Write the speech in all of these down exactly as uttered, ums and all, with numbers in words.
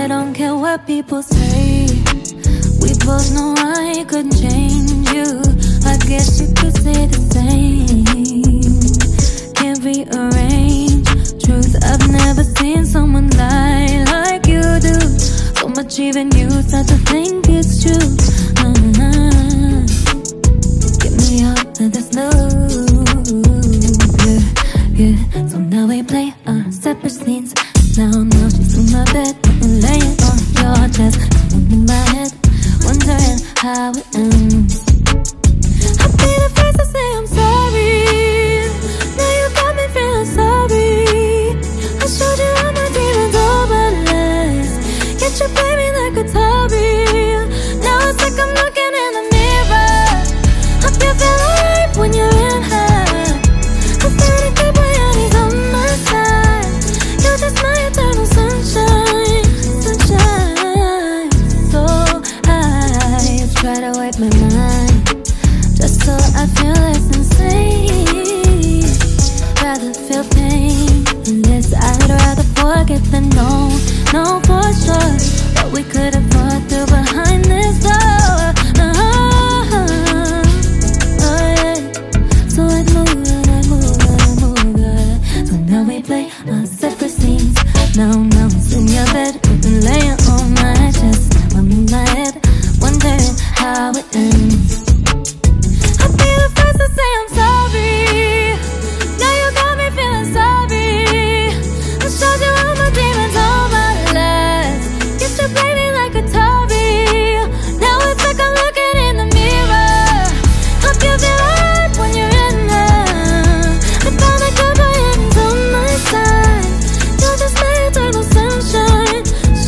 I don't care what people say. We both know I couldn't change you. I guess you could say the same. Can't rearrange truth. I've never seen someone lie like you do. So much even you start to think it's true. uh-huh. Get me out of this loop. Yeah, yeah. So now we play our separate scenes. Now, now she's in my bed and laying on your chest. I'm in my head, wondering how it ends. I'll be the first to say I'm sorry. Now you got me feeling sorry. I showed you all my demons overless, yet you play me like a Atari. Now it's like I'm looking in the mirror. Hope you feel alright when you're in her. I feel the good boy and he's on my side. You're just my eternal sunshine, sunshine. So I try to wipe my mind, just so I feel less insane. Rather feel pain than this. I'd rather forget than know, know for sure what we could have fought through behind this door. uh-huh. Oh yeah. So I'd move and I'd move and I'd move, yeah. So now we play our separate scenes. Now, now it's in your bed, and laying on my chest. I'm in my head, wondering how it ends. I'll be the first to say I'm sorry. Now you got me feeling sorry. I showed you all my demons, all my lies. Used to play me like a Atari. Now it's like I'm looking in the mirror. Hope you feel alright when you're in there. I found a good boy and he's on my side. You're just my eternal sunshine,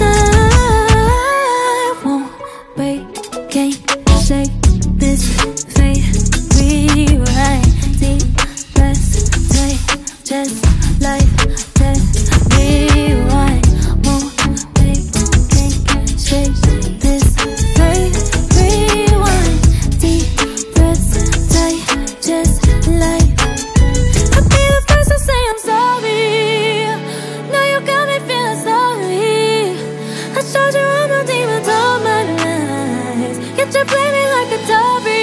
shine. Won't wait, can't shake this fate. Rewrite, deep breaths, take just like that. Rewind, won't wait, can't shake this fate. Rewind, deep breaths, take just like. I'll be the first to say I'm sorry. Now you got me feeling sorry. I showed you all my demons, all my lies, yet you play me like a Atari.